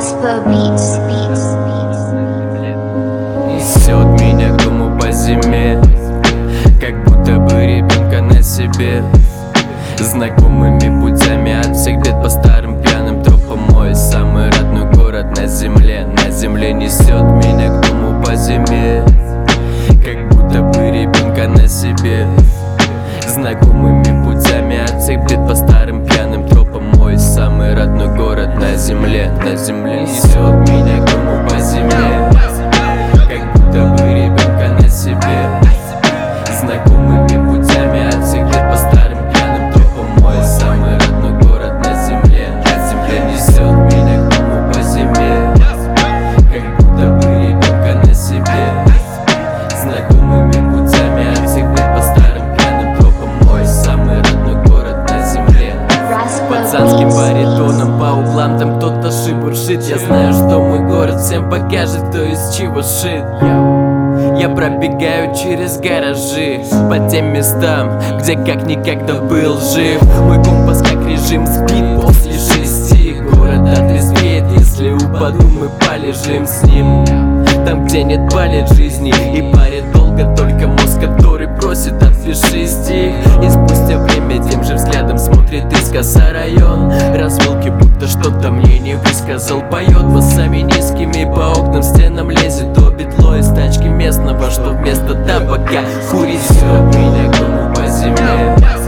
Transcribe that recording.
Raspa Beats. Несет меня к дому по зиме, как будто бы ребенка на себе. Знакомыми путями от всех бед, по старым пьяным тропам. Мой самый родной город на земле. На земле несет меня к дому по зиме, как будто бы ребенка на себе. Знакомыми путями от всех бед, по старым пьяным тропам. Мой самый родной город на земле. На земле несет меня к дому по зиме, как будто бы ребенка на себе. Знакомыми путями от всех бед, по старым пьяным тропам. Мой самый родной город на земле. На земле несет меня к дому по зиме, как будто бы ребенка на себе. Знакомыми путями от всех бед, по старым пьяным тропам. Мой самый родной город на земле. Пацанским баритоном по углам там кто-то шибуршит. Я знаю, что мой город всем покажет, кто из чего шит. Я пробегаю через гаражи по тем местам, где как никогда был жив. Мой компас как режим спит после 6. Город отрезвеет, если упаду, мы полежим с ним. Там, где нет балет жизни и парит долго только мозг, который просит отпиши стих. И спустя время тем же взглядом смотрит искоса район. Развилки будто что-то мне не высказал. Поет басами низкими, по окнам, стенам лезет то бетло из тачки местного, что вместо табака курит. Несет меня к дому по зиме,